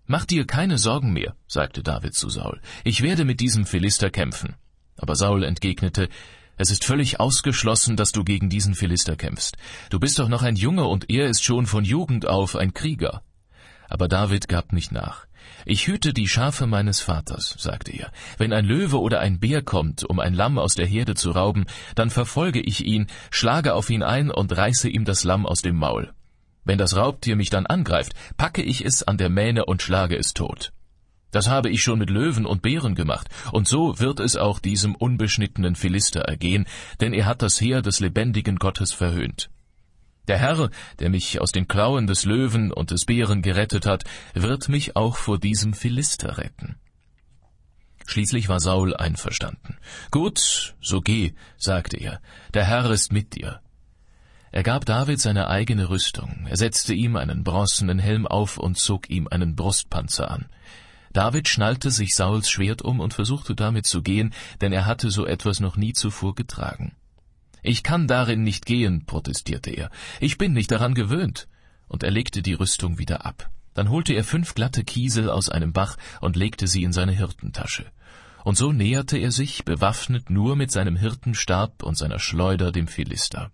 »Mach dir keine Sorgen mehr«, sagte David zu Saul, »ich werde mit diesem Philister kämpfen.« Aber Saul entgegnete, »Es ist völlig ausgeschlossen, dass du gegen diesen Philister kämpfst. Du bist doch noch ein Junge und er ist schon von Jugend auf ein Krieger.« Aber David gab nicht nach. »Ich hüte die Schafe meines Vaters«, sagte er. »Wenn ein Löwe oder ein Bär kommt, um ein Lamm aus der Herde zu rauben, dann verfolge ich ihn, schlage auf ihn ein und reiße ihm das Lamm aus dem Maul. Wenn das Raubtier mich dann angreift, packe ich es an der Mähne und schlage es tot. Das habe ich schon mit Löwen und Bären gemacht, und so wird es auch diesem unbeschnittenen Philister ergehen, denn er hat das Heer des lebendigen Gottes verhöhnt. Der Herr, der mich aus den Klauen des Löwen und des Bären gerettet hat, wird mich auch vor diesem Philister retten.« Schließlich war Saul einverstanden. »Gut, so geh«, sagte er, »der Herr ist mit dir.« Er gab David seine eigene Rüstung, er setzte ihm einen bronzenen Helm auf und zog ihm einen Brustpanzer an. David schnallte sich Sauls Schwert um und versuchte damit zu gehen, denn er hatte so etwas noch nie zuvor getragen. »Ich kann darin nicht gehen«, protestierte er, »ich bin nicht daran gewöhnt.« Und er legte die Rüstung wieder ab. Dann holte er 5 glatte Kiesel aus einem Bach und legte sie in seine Hirtentasche. Und so näherte er sich, bewaffnet nur mit seinem Hirtenstab und seiner Schleuder, dem Philister.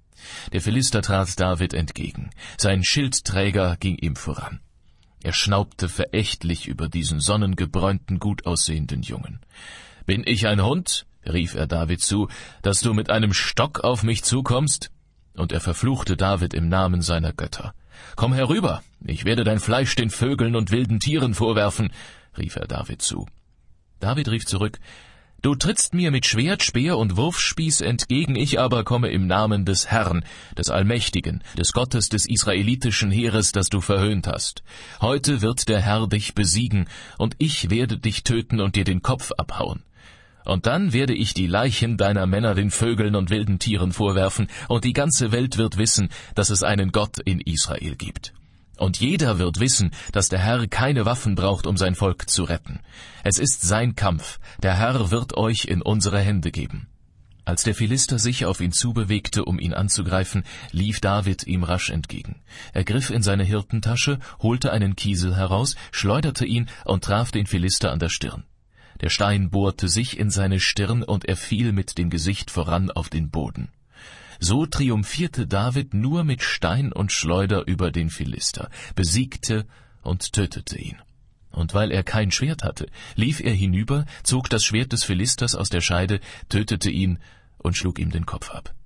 Der Philister trat David entgegen. Sein Schildträger ging ihm voran. Er schnaubte verächtlich über diesen sonnengebräunten, gut aussehenden Jungen. »Bin ich ein Hund?« rief er David zu, »dass du mit einem Stock auf mich zukommst?« Und er verfluchte David im Namen seiner Götter. »Komm herüber, ich werde dein Fleisch den Vögeln und wilden Tieren vorwerfen«, rief er David zu. David rief zurück, »Du trittst mir mit Schwert, Speer und Wurfspieß entgegen, ich aber komme im Namen des Herrn, des Allmächtigen, des Gottes des israelitischen Heeres, das du verhöhnt hast. Heute wird der Herr dich besiegen, und ich werde dich töten und dir den Kopf abhauen. Und dann werde ich die Leichen deiner Männer den Vögeln und wilden Tieren vorwerfen, und die ganze Welt wird wissen, dass es einen Gott in Israel gibt. Und jeder wird wissen, dass der Herr keine Waffen braucht, um sein Volk zu retten. Es ist sein Kampf, der Herr wird euch in unsere Hände geben.« Als der Philister sich auf ihn zubewegte, um ihn anzugreifen, lief David ihm rasch entgegen. Er griff in seine Hirtentasche, holte einen Kiesel heraus, schleuderte ihn und traf den Philister an der Stirn. Der Stein bohrte sich in seine Stirn, und er fiel mit dem Gesicht voran auf den Boden. So triumphierte David nur mit Stein und Schleuder über den Philister, besiegte und tötete ihn. Und weil er kein Schwert hatte, lief er hinüber, zog das Schwert des Philisters aus der Scheide, tötete ihn und schlug ihm den Kopf ab.